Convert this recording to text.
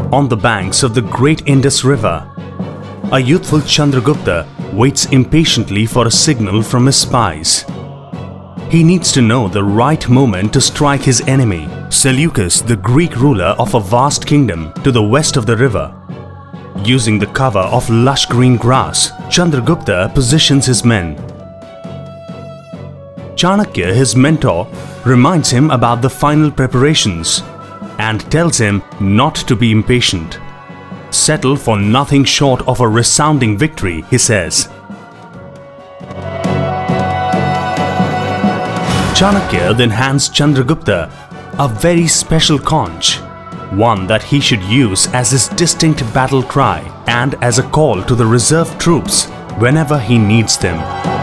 On the banks of the great Indus River, a youthful Chandragupta waits impatiently for a signal from his spies. He needs to know the right moment to strike his enemy, Seleucus, the Greek ruler of a vast kingdom to the west of the river. Using the cover of lush green grass, Chandragupta positions his men. Chanakya, his mentor, reminds him about the final preparations and tells him not to be impatient. Settle for nothing short of a resounding victory, he says. Chanakya then hands Chandragupta a very special conch, one that he should use as his distinct battle cry and as a call to the reserve troops whenever he needs them.